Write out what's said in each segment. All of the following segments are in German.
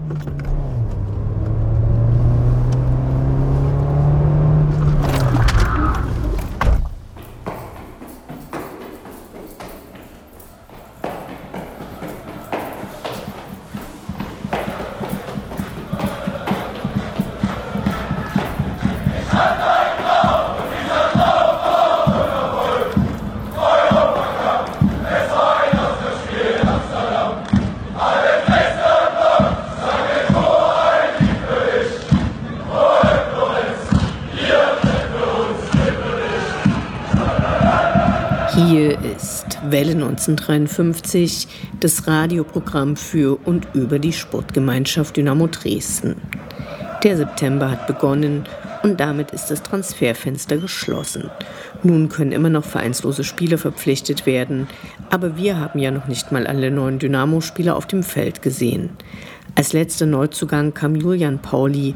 Hier ist Welle 1953, das Radioprogramm für und über die Sportgemeinschaft Dynamo Dresden. Der September hat begonnen und damit ist das Transferfenster geschlossen. Nun können immer noch vereinslose Spieler verpflichtet werden, aber wir haben ja noch nicht mal alle neuen Dynamo-Spieler auf dem Feld gesehen. Als letzter Neuzugang kam Julian Pauli,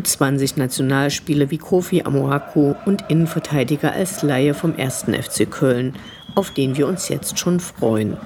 U20-Nationalspieler wie Kofi Amoako und Innenverteidiger als Laie vom 1. FC Köln, auf den wir uns jetzt schon freuen.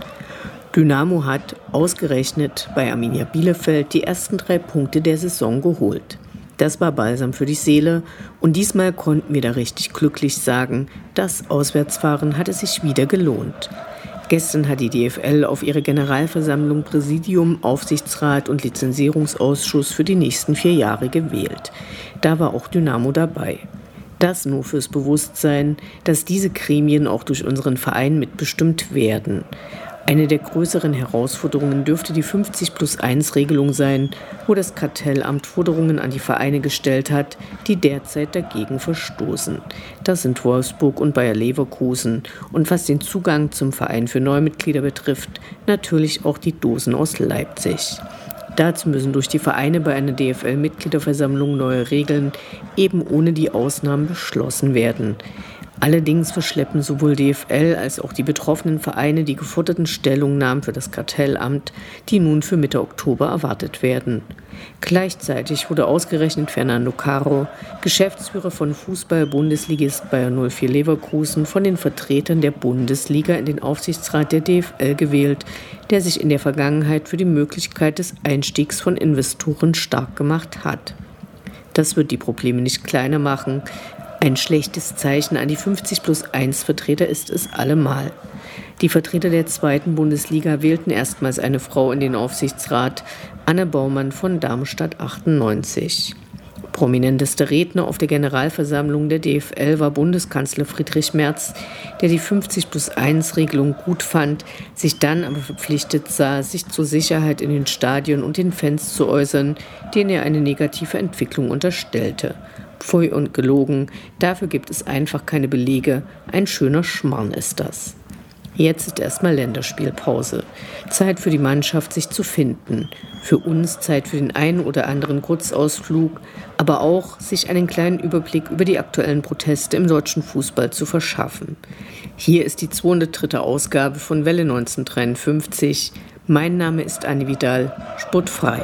Dynamo hat ausgerechnet bei Arminia Bielefeld die ersten 3 Punkte der Saison geholt. Das war Balsam für die Seele und diesmal konnten wir da richtig glücklich sagen, das Auswärtsfahren hatte sich wieder gelohnt. Gestern hat die DFL auf ihre Generalversammlung Präsidium, Aufsichtsrat und Lizenzierungsausschuss für die nächsten 4 Jahre gewählt. Da war auch Dynamo dabei. Das nur fürs Bewusstsein, dass diese Gremien auch durch unseren Verein mitbestimmt werden. Eine der größeren Herausforderungen dürfte die 50+1-Regelung sein, wo das Kartellamt Forderungen an die Vereine gestellt hat, die derzeit dagegen verstoßen. Das sind Wolfsburg und Bayer Leverkusen und was den Zugang zum Verein für Neumitglieder betrifft, natürlich auch die Dosen aus Leipzig. Dazu müssen durch die Vereine bei einer DFL-Mitgliederversammlung neue Regeln eben ohne die Ausnahmen beschlossen werden. Allerdings verschleppen sowohl DFL als auch die betroffenen Vereine die geforderten Stellungnahmen für das Kartellamt, die nun für Mitte Oktober erwartet werden. Gleichzeitig wurde ausgerechnet Fernando Caro, Geschäftsführer von Fußball-Bundesligist Bayer 04 Leverkusen, von den Vertretern der Bundesliga in den Aufsichtsrat der DFL gewählt, der sich in der Vergangenheit für die Möglichkeit des Einstiegs von Investoren stark gemacht hat. Das wird die Probleme nicht kleiner machen. Ein schlechtes Zeichen an die 50+1-Vertreter ist es allemal. Die Vertreter der 2. Bundesliga wählten erstmals eine Frau in den Aufsichtsrat, Anne Baumann von Darmstadt 98. Prominentester Redner auf der Generalversammlung der DFL war Bundeskanzler Friedrich Merz, der die 50+1-Regelung gut fand, sich dann aber verpflichtet sah, sich zur Sicherheit in den Stadien und den Fans zu äußern, denen er eine negative Entwicklung unterstellte. Pfui und gelogen, dafür gibt es einfach keine Belege, ein schöner Schmarrn ist das. Jetzt ist erstmal Länderspielpause. Zeit für die Mannschaft, sich zu finden. Für uns Zeit für den einen oder anderen Kurzausflug, aber auch sich einen kleinen Überblick über die aktuellen Proteste im deutschen Fußball zu verschaffen. Hier ist die 203. Ausgabe von Welle 1953. Mein Name ist Anni Vidal, sportfrei.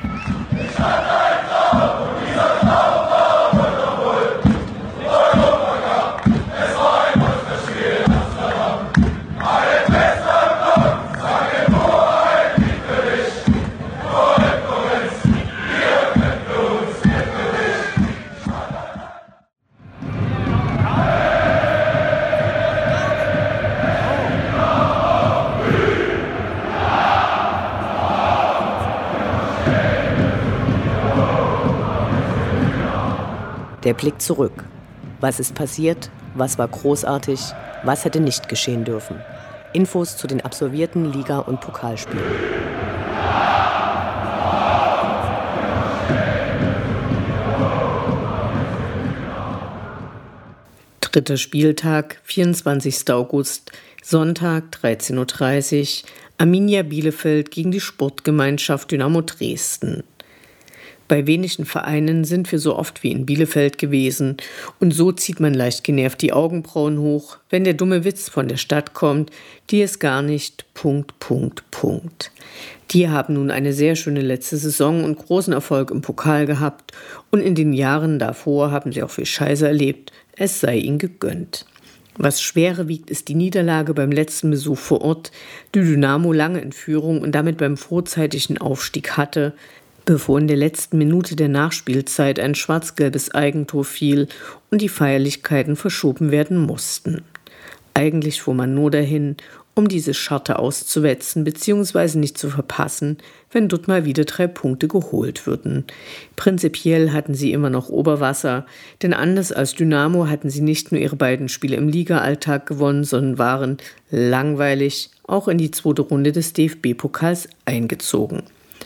Der Blick zurück. Was ist passiert? Was war großartig? Was hätte nicht geschehen dürfen? Infos zu den absolvierten Liga- und Pokalspielen. Dritter Spieltag, 24. August, Sonntag, 13:30 Uhr, Arminia Bielefeld gegen die Sportgemeinschaft Dynamo Dresden. Bei wenigen Vereinen sind wir so oft wie in Bielefeld gewesen und so zieht man leicht genervt die Augenbrauen hoch, wenn der dumme Witz von der Stadt kommt, die es gar nicht... Die haben nun eine sehr schöne letzte Saison und großen Erfolg im Pokal gehabt und in den Jahren davor haben sie auch viel Scheiße erlebt, es sei ihnen gegönnt. Was schwerer wiegt, ist die Niederlage beim letzten Besuch vor Ort, die Dynamo lange in Führung und damit beim vorzeitigen Aufstieg hatte. bevor in der letzten Minute der Nachspielzeit ein schwarz-gelbes Eigentor fiel und die Feierlichkeiten verschoben werden mussten. Eigentlich fuhr man nur dahin, um diese Scharte auszuwetzen bzw. nicht zu verpassen, wenn dort mal wieder 3 Punkte geholt würden. Prinzipiell hatten sie immer noch Oberwasser, denn anders als Dynamo hatten sie nicht nur ihre beiden Spiele im Liga-Alltag gewonnen, sondern waren, langweilig, auch in die 2. Runde des DFB-Pokals eingezogen.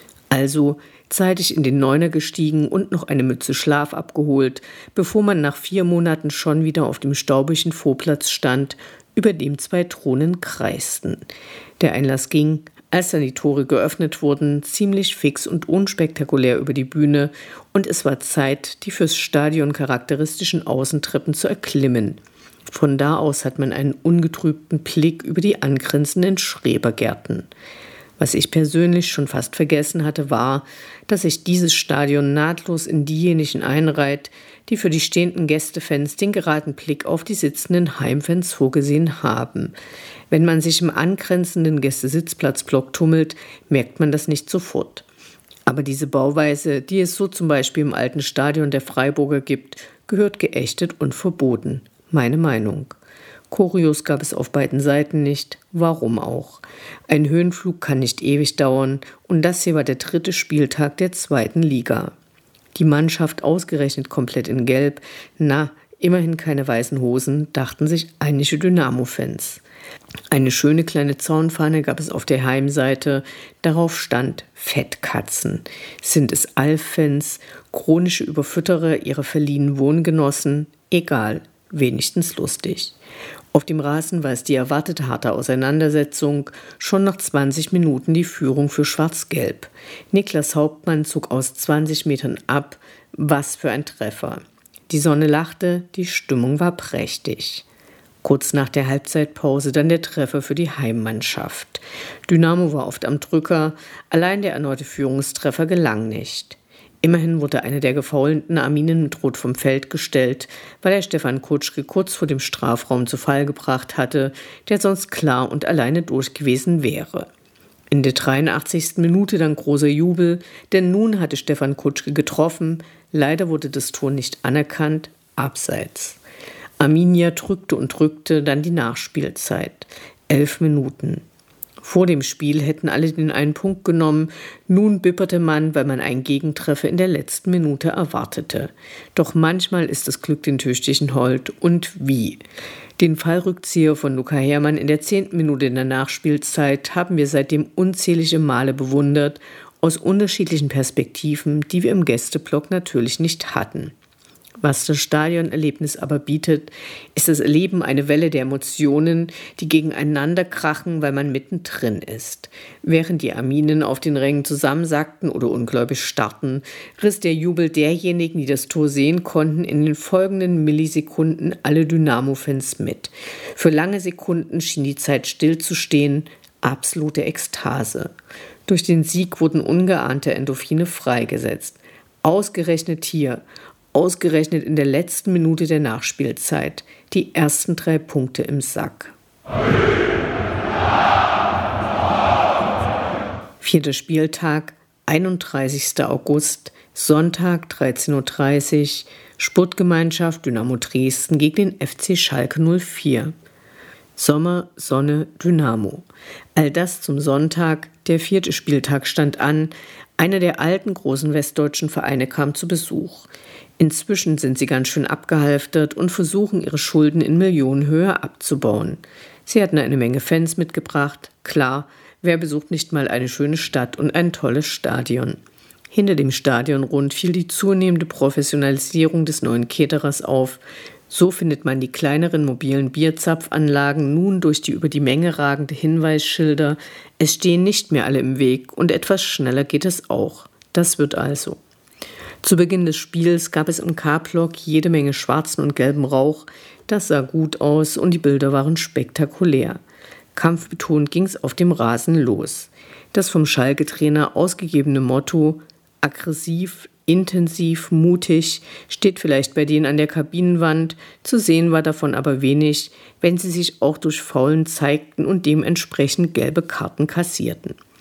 Also zeitig in den 9er gestiegen und noch eine Mütze Schlaf abgeholt, bevor man nach 4 Monaten schon wieder auf dem staubigen Vorplatz stand, über dem 2 Thronen kreisten. Der Einlass ging, als dann die Tore geöffnet wurden, ziemlich fix und unspektakulär über die Bühne und es war Zeit, die fürs Stadion charakteristischen Außentreppen zu erklimmen. Von da aus hat man einen ungetrübten Blick über die angrenzenden Schrebergärten. Was ich persönlich schon fast vergessen hatte, war, dass sich dieses Stadion nahtlos in diejenigen einreiht, die für die stehenden Gästefans den geraden Blick auf die sitzenden Heimfans vorgesehen haben. Wenn man sich im angrenzenden Gästesitzplatzblock tummelt, merkt man das nicht sofort. Aber diese Bauweise, die es so zum Beispiel im alten Stadion der Freiburger gibt, gehört geächtet und verboten. Meine Meinung. Choreos gab es auf beiden Seiten nicht, warum auch? Ein Höhenflug kann nicht ewig dauern und das hier war der 3. Spieltag der 2. Liga. Die Mannschaft ausgerechnet komplett in Gelb, immerhin keine weißen Hosen, dachten sich einige Dynamo-Fans. Eine schöne kleine Zaunfahne gab es auf der Heimseite, darauf stand Fettkatzen. Sind es Alf-Fans, chronische Überfütterer ihrer verliehenen Wohngenossen? Egal, wenigstens lustig. Auf dem Rasen war es die erwartete harte Auseinandersetzung, schon nach 20 Minuten die Führung für Schwarz-Gelb. Niklas Hauptmann zog aus 20 Metern ab, was für ein Treffer. Die Sonne lachte, die Stimmung war prächtig. Kurz nach der Halbzeitpause dann der Treffer für die Heimmannschaft. Dynamo war oft am Drücker, allein der erneute Führungstreffer gelang nicht. Immerhin wurde einer der gefoulten Arminen mit Rot vom Feld gestellt, weil er Stefan Kutschke kurz vor dem Strafraum zu Fall gebracht hatte, der sonst klar und alleine durch gewesen wäre. In der 83. Minute dann großer Jubel, denn nun hatte Stefan Kutschke getroffen, leider wurde das Tor nicht anerkannt, abseits. Arminia drückte und drückte, dann die Nachspielzeit. 11 Minuten. Vor dem Spiel hätten alle den einen Punkt genommen, nun bipperte man, weil man einen Gegentreffer in der letzten Minute erwartete. Doch manchmal ist das Glück den Tüchtigen hold und wie. Den Fallrückzieher von Luca Herrmann in der 10. Minute in der Nachspielzeit haben wir seitdem unzählige Male bewundert, aus unterschiedlichen Perspektiven, die wir im Gästeblock natürlich nicht hatten. Was das Stadionerlebnis aber bietet, ist das Erleben einer Welle der Emotionen, die gegeneinander krachen, weil man mittendrin ist. Während die Arminen auf den Rängen zusammensackten oder ungläubig starrten, riss der Jubel derjenigen, die das Tor sehen konnten, in den folgenden Millisekunden alle Dynamo-Fans mit. Für lange Sekunden schien die Zeit stillzustehen, absolute Ekstase. Durch den Sieg wurden ungeahnte Endorphine freigesetzt. Ausgerechnet hier, ausgerechnet in der letzten Minute der Nachspielzeit, die ersten 3 Punkte im Sack. 4. Spieltag, 31. August, Sonntag 13:30 Uhr, Sportgemeinschaft Dynamo Dresden gegen den FC Schalke 04. Sommer, Sonne, Dynamo. All das zum Sonntag, der 4. Spieltag stand an, einer der alten großen westdeutschen Vereine kam zu Besuch. Inzwischen sind sie ganz schön abgehalftert und versuchen, ihre Schulden in Millionenhöhe abzubauen. Sie hatten eine Menge Fans mitgebracht. Klar, wer besucht nicht mal eine schöne Stadt und ein tolles Stadion? Hinter dem Stadionrund fiel die zunehmende Professionalisierung des neuen Caterers auf. So findet man die kleineren mobilen Bierzapfanlagen nun durch die über die Menge ragende Hinweisschilder. Es stehen nicht mehr alle im Weg und etwas schneller geht es auch. Das wird also. Zu Beginn des Spiels gab es im K-Block jede Menge schwarzen und gelben Rauch. Das sah gut aus und die Bilder waren spektakulär. Kampfbetont ging es auf dem Rasen los. Das vom Schalke-Trainer ausgegebene Motto aggressiv, intensiv, mutig steht vielleicht bei denen an der Kabinenwand, zu sehen war davon aber wenig, wenn sie sich auch durch Faulen zeigten und dementsprechend gelbe Karten kassierten.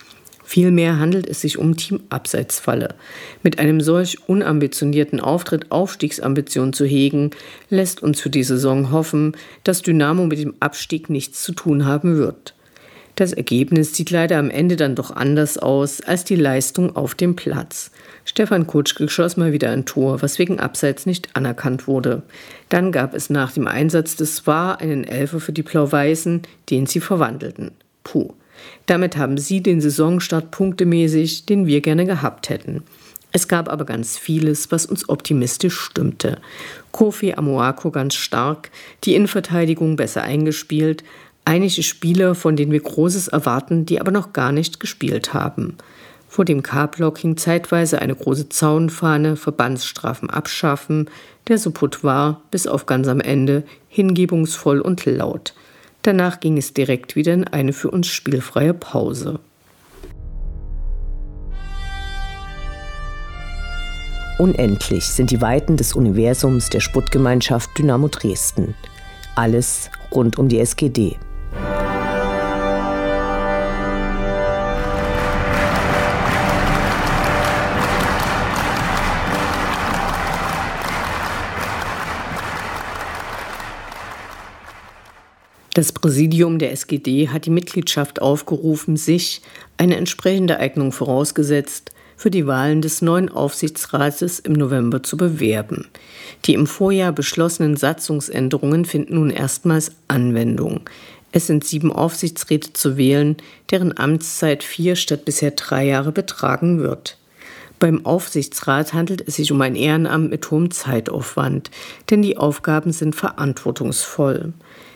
Vielmehr handelt es sich um Team-Abseitsfalle. Mit einem solch unambitionierten Auftritt Aufstiegsambitionen zu hegen, lässt uns für die Saison hoffen, dass Dynamo mit dem Abstieg nichts zu tun haben wird. Das Ergebnis sieht leider am Ende dann doch anders aus als die Leistung auf dem Platz. Stefan Kutschke schoss mal wieder ein Tor, was wegen Abseits nicht anerkannt wurde. Dann gab es nach dem Einsatz des VAR einen Elfer für die Blau-Weißen, den sie verwandelten. Puh. Damit haben sie den Saisonstart punktemäßig, den wir gerne gehabt hätten. Es gab aber ganz vieles, was uns optimistisch stimmte. Kofi Amoako ganz stark, die Innenverteidigung besser eingespielt, einige Spieler, von denen wir Großes erwarten, die aber noch gar nicht gespielt haben. Vor dem K-Block hing zeitweise eine große Zaunfahne, Verbandsstrafen abschaffen. Der Support war, bis auf ganz am Ende, hingebungsvoll und laut. Danach ging es direkt wieder in eine für uns spielfreie Pause. Unendlich sind die Weiten des Universums der Sportgemeinschaft Dynamo Dresden. Alles rund um die SGD. Das Präsidium der SGD hat die Mitgliedschaft aufgerufen, sich, eine entsprechende Eignung vorausgesetzt, für die Wahlen des neuen Aufsichtsrates im November zu bewerben. Die im Vorjahr beschlossenen Satzungsänderungen finden nun erstmals Anwendung. Es sind 7 Aufsichtsräte zu wählen, deren Amtszeit 4 statt bisher 3 Jahre betragen wird. Beim Aufsichtsrat handelt es sich um ein Ehrenamt mit hohem Zeitaufwand, denn die Aufgaben sind verantwortungsvoll.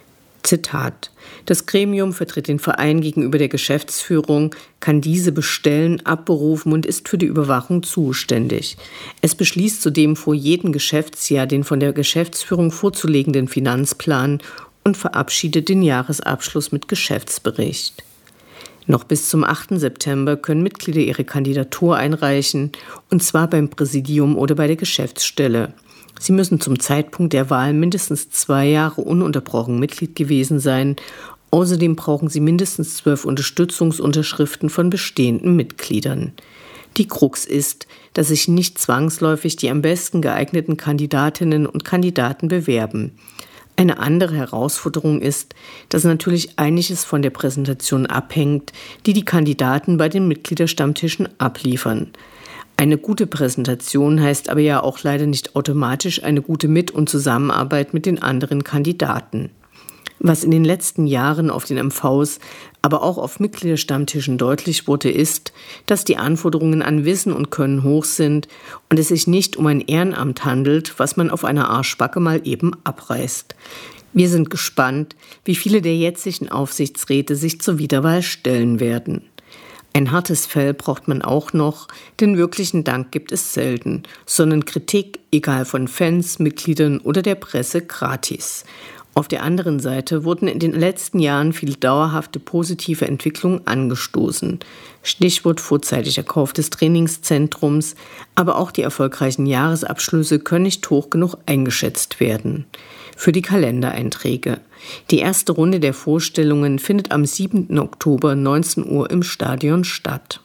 Zitat: Das Gremium vertritt den Verein gegenüber der Geschäftsführung, kann diese bestellen, abberufen und ist für die Überwachung zuständig. Es beschließt zudem vor jedem Geschäftsjahr den von der Geschäftsführung vorzulegenden Finanzplan und verabschiedet den Jahresabschluss mit Geschäftsbericht. Noch bis zum 8. September können Mitglieder ihre Kandidatur einreichen, und zwar beim Präsidium oder bei der Geschäftsstelle. Sie müssen zum Zeitpunkt der Wahl mindestens 2 Jahre ununterbrochen Mitglied gewesen sein. Außerdem brauchen sie mindestens 12 Unterstützungsunterschriften von bestehenden Mitgliedern. Die Krux ist, dass sich nicht zwangsläufig die am besten geeigneten Kandidatinnen und Kandidaten bewerben. Eine andere Herausforderung ist, dass natürlich einiges von der Präsentation abhängt, die die Kandidaten bei den Mitgliederstammtischen abliefern. Eine gute Präsentation heißt aber ja auch leider nicht automatisch eine gute Mit- und Zusammenarbeit mit den anderen Kandidaten. Was in den letzten Jahren auf den MVs, aber auch auf Mitgliederstammtischen deutlich wurde, ist, dass die Anforderungen an Wissen und Können hoch sind und es sich nicht um ein Ehrenamt handelt, was man auf einer Arschbacke mal eben abreißt. Wir sind gespannt, wie viele der jetzigen Aufsichtsräte sich zur Wiederwahl stellen werden. Ein hartes Fell braucht man auch noch, denn wirklichen Dank gibt es selten, sondern Kritik, egal von Fans, Mitgliedern oder der Presse, gratis. Auf der anderen Seite wurden in den letzten Jahren viele dauerhafte positive Entwicklungen angestoßen. Stichwort vorzeitiger Kauf des Trainingszentrums, aber auch die erfolgreichen Jahresabschlüsse können nicht hoch genug eingeschätzt werden. Für die Kalendereinträge. Die erste Runde der Vorstellungen findet am 7. Oktober 19 Uhr im Stadion statt.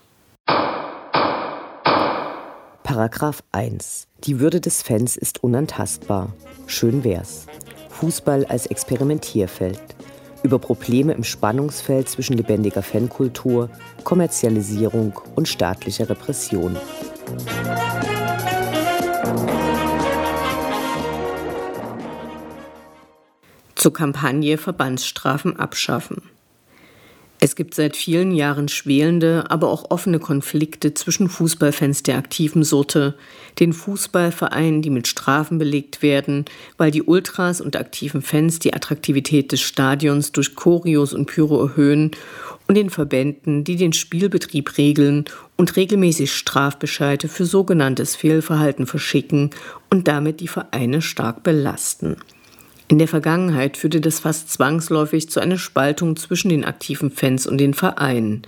Paragraph 1. Die Würde des Fans ist unantastbar. Schön wär's. Fußball als Experimentierfeld. Über Probleme im Spannungsfeld zwischen lebendiger Fankultur, Kommerzialisierung und staatlicher Repression. Zur Kampagne Verbandsstrafen abschaffen. Es gibt seit vielen Jahren schwelende, aber auch offene Konflikte zwischen Fußballfans der aktiven Sorte, den Fußballvereinen, die mit Strafen belegt werden, weil die Ultras und aktiven Fans die Attraktivität des Stadions durch Choreos und Pyro erhöhen, und den Verbänden, die den Spielbetrieb regeln und regelmäßig Strafbescheide für sogenanntes Fehlverhalten verschicken und damit die Vereine stark belasten. In der Vergangenheit führte das fast zwangsläufig zu einer Spaltung zwischen den aktiven Fans und den Vereinen.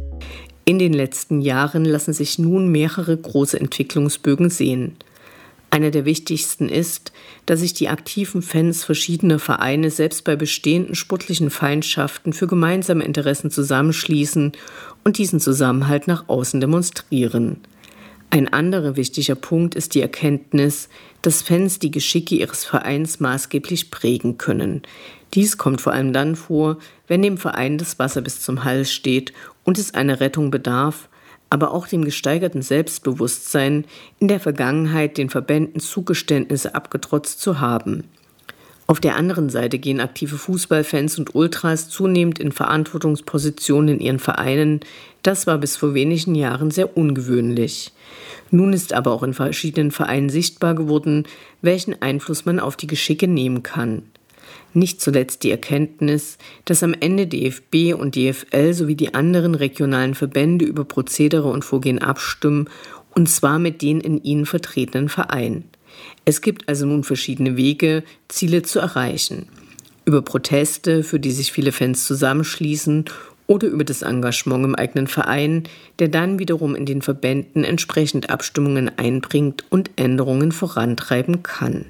In den letzten Jahren lassen sich nun mehrere große Entwicklungsbögen sehen. Einer der wichtigsten ist, dass sich die aktiven Fans verschiedener Vereine selbst bei bestehenden sportlichen Feindschaften für gemeinsame Interessen zusammenschließen und diesen Zusammenhalt nach außen demonstrieren. Ein anderer wichtiger Punkt ist die Erkenntnis, dass Fans die Geschicke ihres Vereins maßgeblich prägen können. Dies kommt vor allem dann vor, wenn dem Verein das Wasser bis zum Hals steht und es einer Rettung bedarf, aber auch dem gesteigerten Selbstbewusstsein, in der Vergangenheit den Verbänden Zugeständnisse abgetrotzt zu haben. Auf der anderen Seite gehen aktive Fußballfans und Ultras zunehmend in Verantwortungspositionen in ihren Vereinen. Das war bis vor wenigen Jahren sehr ungewöhnlich. Nun ist aber auch in verschiedenen Vereinen sichtbar geworden, welchen Einfluss man auf die Geschicke nehmen kann. Nicht zuletzt die Erkenntnis, dass am Ende DFB und DFL sowie die anderen regionalen Verbände über Prozedere und Vorgehen abstimmen, und zwar mit den in ihnen vertretenen Vereinen. Es gibt also nun verschiedene Wege, Ziele zu erreichen. Über Proteste, für die sich viele Fans zusammenschließen, oder über das Engagement im eigenen Verein, der dann wiederum in den Verbänden entsprechend Abstimmungen einbringt und Änderungen vorantreiben kann.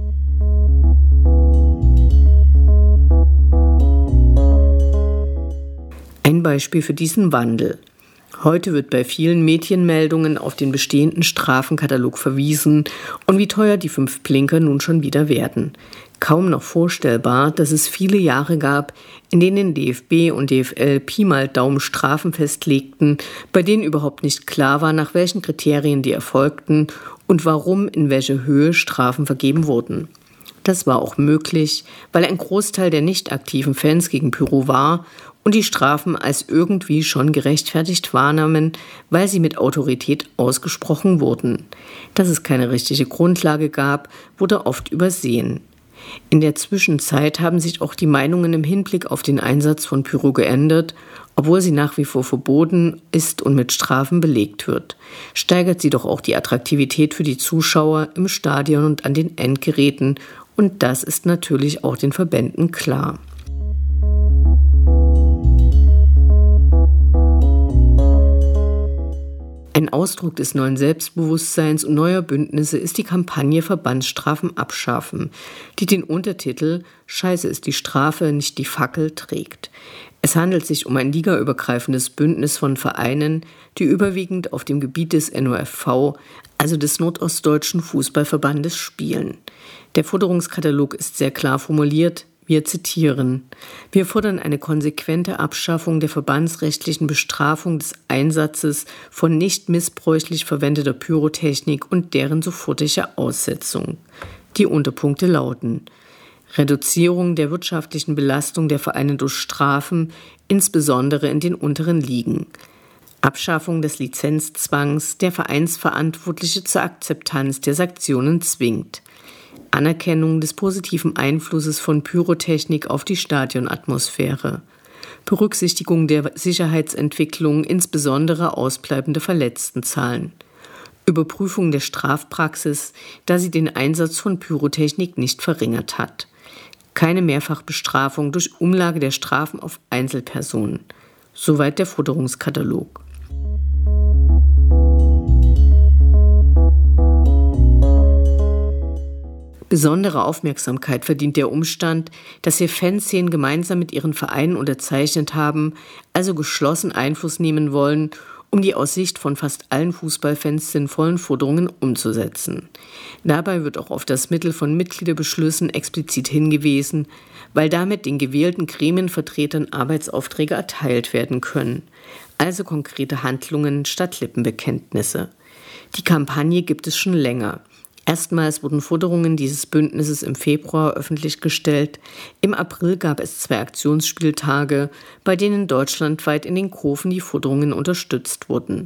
Ein Beispiel für diesen Wandel. Heute wird bei vielen Medienmeldungen auf den bestehenden Strafenkatalog verwiesen und wie teuer die 5 Blinker nun schon wieder werden. Kaum noch vorstellbar, dass es viele Jahre gab, in denen DFB und DFL Pi mal Daumen Strafen festlegten, bei denen überhaupt nicht klar war, nach welchen Kriterien die erfolgten und warum in welcher Höhe Strafen vergeben wurden. Das war auch möglich, weil ein Großteil der nicht aktiven Fans gegen Pyro war und die Strafen als irgendwie schon gerechtfertigt wahrnahmen, weil sie mit Autorität ausgesprochen wurden. Dass es keine richtige Grundlage gab, wurde oft übersehen. In der Zwischenzeit haben sich auch die Meinungen im Hinblick auf den Einsatz von Pyro geändert, obwohl sie nach wie vor verboten ist und mit Strafen belegt wird. Steigert sie doch auch die Attraktivität für die Zuschauer im Stadion und an den Endgeräten, und das ist natürlich auch den Verbänden klar. Ein Ausdruck des neuen Selbstbewusstseins und neuer Bündnisse ist die Kampagne Verbandsstrafen abschaffen, die den Untertitel »Scheiße ist die Strafe, nicht die Fackel« trägt. Es handelt sich um ein ligaübergreifendes Bündnis von Vereinen, die überwiegend auf dem Gebiet des NOFV, also des Nordostdeutschen Fußballverbandes, spielen. Der Forderungskatalog ist sehr klar formuliert. Wir zitieren: Wir fordern eine konsequente Abschaffung der verbandsrechtlichen Bestrafung des Einsatzes von nicht missbräuchlich verwendeter Pyrotechnik und deren sofortige Aussetzung. Die Unterpunkte lauten: Reduzierung der wirtschaftlichen Belastung der Vereine durch Strafen, insbesondere in den unteren Ligen. Abschaffung des Lizenzzwangs, der Vereinsverantwortliche zur Akzeptanz der Sanktionen zwingt. Anerkennung des positiven Einflusses von Pyrotechnik auf die Stadionatmosphäre. Berücksichtigung der Sicherheitsentwicklung, insbesondere ausbleibende Verletztenzahlen. Überprüfung der Strafpraxis, da sie den Einsatz von Pyrotechnik nicht verringert hat. Keine Mehrfachbestrafung durch Umlage der Strafen auf Einzelpersonen. Soweit der Forderungskatalog. Besondere Aufmerksamkeit verdient der Umstand, dass hier Fanszenen gemeinsam mit ihren Vereinen unterzeichnet haben, also geschlossen Einfluss nehmen wollen, um die aus Sicht von fast allen Fußballfans sinnvollen Forderungen umzusetzen. Dabei wird auch auf das Mittel von Mitgliederbeschlüssen explizit hingewiesen, weil damit den gewählten Gremienvertretern Arbeitsaufträge erteilt werden können, also konkrete Handlungen statt Lippenbekenntnisse. Die Kampagne gibt es schon länger. Erstmals wurden Forderungen dieses Bündnisses im Februar öffentlich gestellt. Im April gab es 2 Aktionsspieltage, bei denen deutschlandweit in den Kurven die Forderungen unterstützt wurden.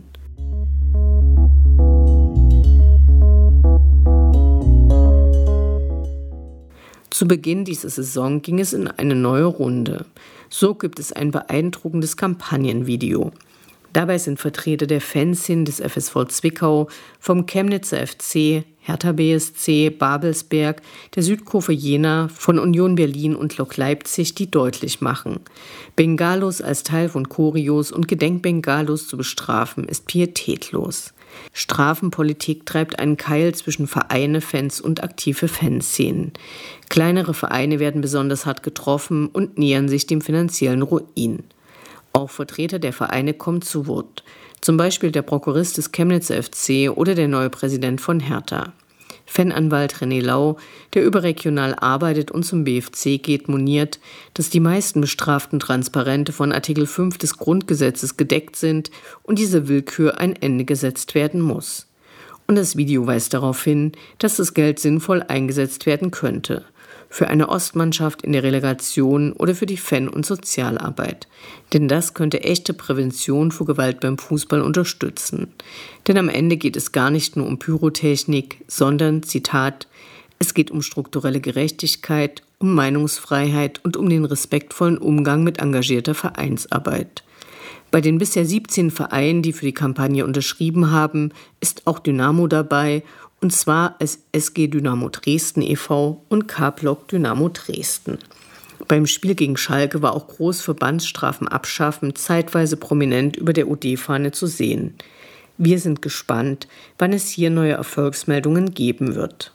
Zu Beginn dieser Saison ging es in eine neue Runde. So gibt es ein beeindruckendes Kampagnenvideo. Dabei sind Vertreter der Fanszenen des FSV Zwickau, vom Chemnitzer FC, Hertha BSC, Babelsberg, der Südkurve Jena, von Union Berlin und Lok Leipzig, die deutlich machen: Bengalos als Teil von Choreos und Gedenkbengalos zu bestrafen, ist pietätlos. Strafenpolitik treibt einen Keil zwischen Vereine, Fans und aktive Fanszenen. Kleinere Vereine werden besonders hart getroffen und nähern sich dem finanziellen Ruin. Auch Vertreter der Vereine kommen zu Wort. Zum Beispiel der Prokurist des Chemnitzer FC oder der neue Präsident von Hertha. Fananwalt René Lau, der überregional arbeitet und zum BFC geht, moniert, dass die meisten bestraften Transparente von Artikel 5 des Grundgesetzes gedeckt sind und dieser Willkür ein Ende gesetzt werden muss. Und das Video weist darauf hin, dass das Geld sinnvoll eingesetzt werden könnte. Für eine Ostmannschaft in der Relegation oder für die Fan- und Sozialarbeit. Denn das könnte echte Prävention vor Gewalt beim Fußball unterstützen. Denn am Ende geht es gar nicht nur um Pyrotechnik, sondern, Zitat, es geht um strukturelle Gerechtigkeit, um Meinungsfreiheit und um den respektvollen Umgang mit engagierter Vereinsarbeit. Bei den bisher 17 Vereinen, die für die Kampagne unterschrieben haben, ist auch Dynamo dabei, und zwar als SG Dynamo Dresden e.V. und K-Block Dynamo Dresden. Beim Spiel gegen Schalke war auch groß Verbandsstrafen abschaffen zeitweise prominent über der UD-Fahne zu sehen. Wir sind gespannt, wann es hier neue Erfolgsmeldungen geben wird.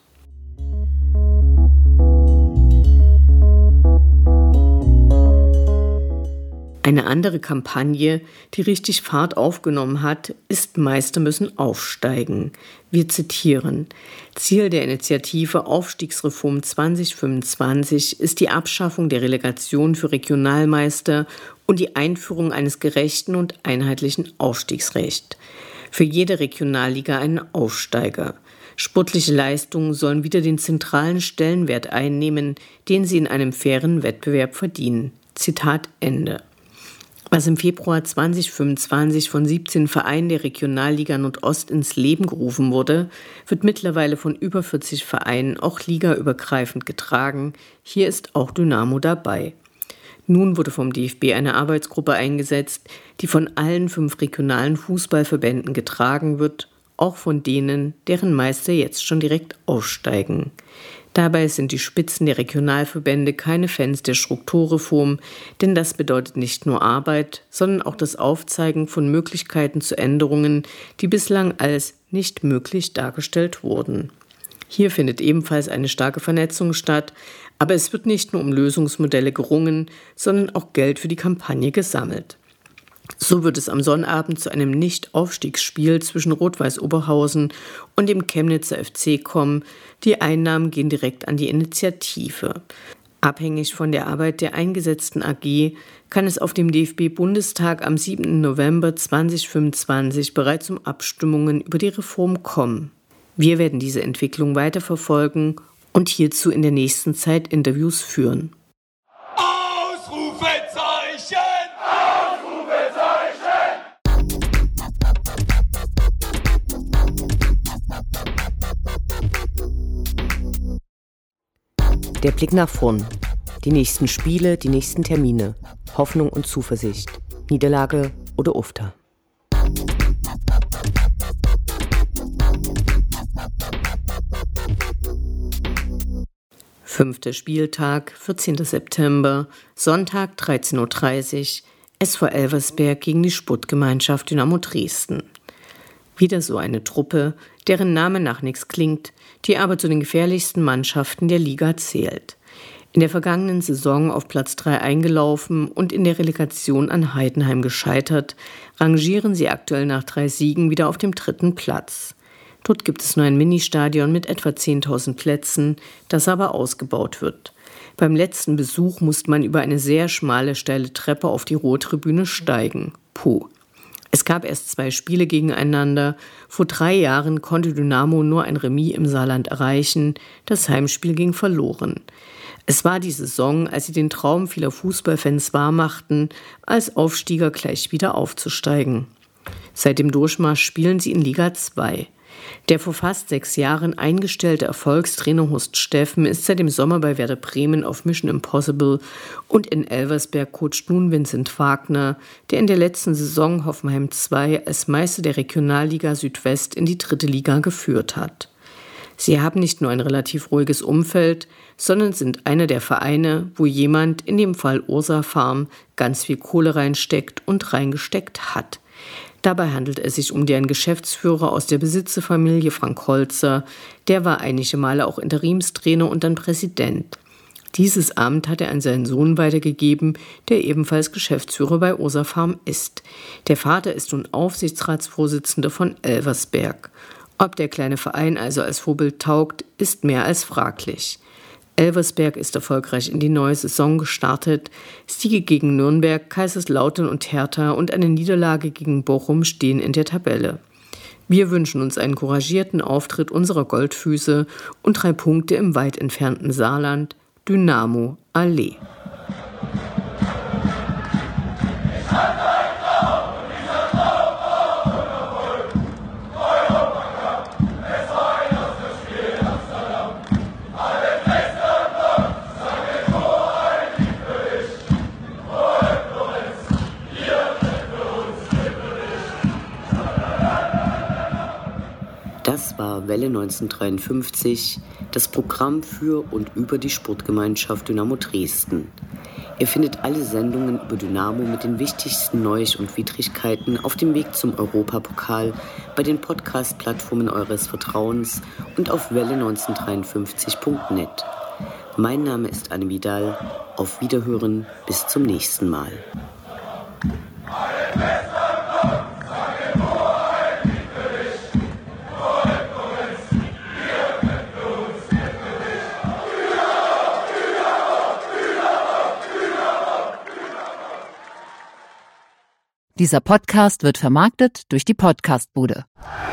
Eine andere Kampagne, die richtig Fahrt aufgenommen hat, ist Meister müssen aufsteigen. Wir zitieren: Ziel der Initiative Aufstiegsreform 2025 ist die Abschaffung der Relegation für Regionalmeister und die Einführung eines gerechten und einheitlichen Aufstiegsrechts. Für jede Regionalliga einen Aufsteiger. Sportliche Leistungen sollen wieder den zentralen Stellenwert einnehmen, den sie in einem fairen Wettbewerb verdienen. Zitat Ende. Was im Februar 2025 von 17 Vereinen der Regionalliga Nordost ins Leben gerufen wurde, wird mittlerweile von über 40 Vereinen auch ligaübergreifend getragen. Hier ist auch Dynamo dabei. Nun wurde vom DFB eine Arbeitsgruppe eingesetzt, die von allen 5 regionalen Fußballverbänden getragen wird, auch von denen, deren Meister jetzt schon direkt aufsteigen. Dabei sind die Spitzen der Regionalverbände keine Fans der Strukturreform, denn das bedeutet nicht nur Arbeit, sondern auch das Aufzeigen von Möglichkeiten zu Änderungen, die bislang als nicht möglich dargestellt wurden. Hier findet ebenfalls eine starke Vernetzung statt, aber es wird nicht nur um Lösungsmodelle gerungen, sondern auch Geld für die Kampagne gesammelt. So wird es am Sonnabend zu einem Nicht-Aufstiegsspiel zwischen Rot-Weiß Oberhausen und dem Chemnitzer FC kommen. Die Einnahmen gehen direkt an die Initiative. Abhängig von der Arbeit der eingesetzten AG kann es auf dem DFB-Bundestag am 7. November 2025 bereits um Abstimmungen über die Reform kommen. Wir werden diese Entwicklung weiterverfolgen und hierzu in der nächsten Zeit Interviews führen. Ausrufezeichen! Der Blick nach vorn. Die nächsten Spiele, die nächsten Termine. Hoffnung und Zuversicht. Niederlage oder Ufter. Fünfter Spieltag, 14. September, Sonntag 13.30 Uhr, SV Elversberg gegen die Sportgemeinschaft Dynamo Dresden. Wieder so eine Truppe, deren Name nach nichts klingt, die aber zu den gefährlichsten Mannschaften der Liga zählt. In der vergangenen Saison auf Platz 3 eingelaufen und in der Relegation an Heidenheim gescheitert, rangieren sie aktuell nach 3 Siegen wieder auf dem 3. Platz. Dort gibt es nur ein Ministadion mit etwa 10.000 Plätzen, das aber ausgebaut wird. Beim letzten Besuch musste man über eine sehr schmale, steile Treppe auf die Ruhrtribüne steigen. Puh. Es gab erst 2 Spiele gegeneinander. Vor 3 Jahren konnte Dynamo nur ein Remis im Saarland erreichen. Das Heimspiel ging verloren. Es war die Saison, als sie den Traum vieler Fußballfans wahrmachten, als Aufsteiger gleich wieder aufzusteigen. Seit dem Durchmarsch spielen sie in Liga 2. Der vor fast 6 Jahren eingestellte Erfolgstrainer Horst Steffen ist seit dem Sommer bei Werder Bremen auf Mission Impossible und in Elversberg coacht nun Vincent Wagner, der in der letzten Saison Hoffenheim 2 als Meister der Regionalliga Südwest in die 3. Liga geführt hat. Sie haben nicht nur ein relativ ruhiges Umfeld, sondern sind einer der Vereine, wo jemand, in dem Fall Ursa Farm, ganz viel Kohle reinsteckt und reingesteckt hat. Dabei handelt es sich um den Geschäftsführer aus der Besitzerfamilie Frank Holzer. Der war einige Male auch Interimstrainer und dann Präsident. Dieses Amt hat er an seinen Sohn weitergegeben, der ebenfalls Geschäftsführer bei Ursa Farm ist. Der Vater ist nun Aufsichtsratsvorsitzender von Elversberg. Ob der kleine Verein also als Vorbild taugt, ist mehr als fraglich. Elversberg ist erfolgreich in die neue Saison gestartet. Siege gegen Nürnberg, Kaiserslautern und Hertha und eine Niederlage gegen Bochum stehen in der Tabelle. Wir wünschen uns einen couragierten Auftritt unserer Goldfüße und 3 Punkte im weit entfernten Saarland. Dynamo Allee. Das war Welle 1953, das Programm für und über die Sportgemeinschaft Dynamo Dresden. Ihr findet alle Sendungen über Dynamo mit den wichtigsten Neu- und Widrigkeiten auf dem Weg zum Europapokal bei den Podcast-Plattformen eures Vertrauens und auf welle1953.net. Mein Name ist Anne Vidal. Auf Wiederhören, bis zum nächsten Mal. Dieser Podcast wird vermarktet durch die Podcastbude.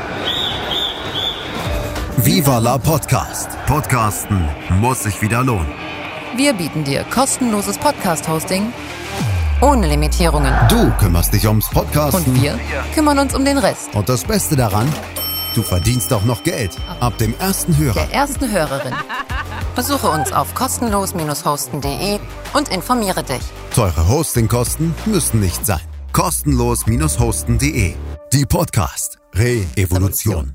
Viva la Podcast. Podcasten muss sich wieder lohnen. Wir bieten dir kostenloses Podcast-Hosting ohne Limitierungen. Du kümmerst dich ums Podcasten. Und wir kümmern uns um den Rest. Und das Beste daran, du verdienst auch noch Geld. Ab dem ersten Hörer. Der ersten Hörerin. Besuche uns auf kostenlos-hosten.de und informiere dich. Teure Hostingkosten müssen nicht sein. Kostenlos-hosten.de. Die Podcast Re-Evolution.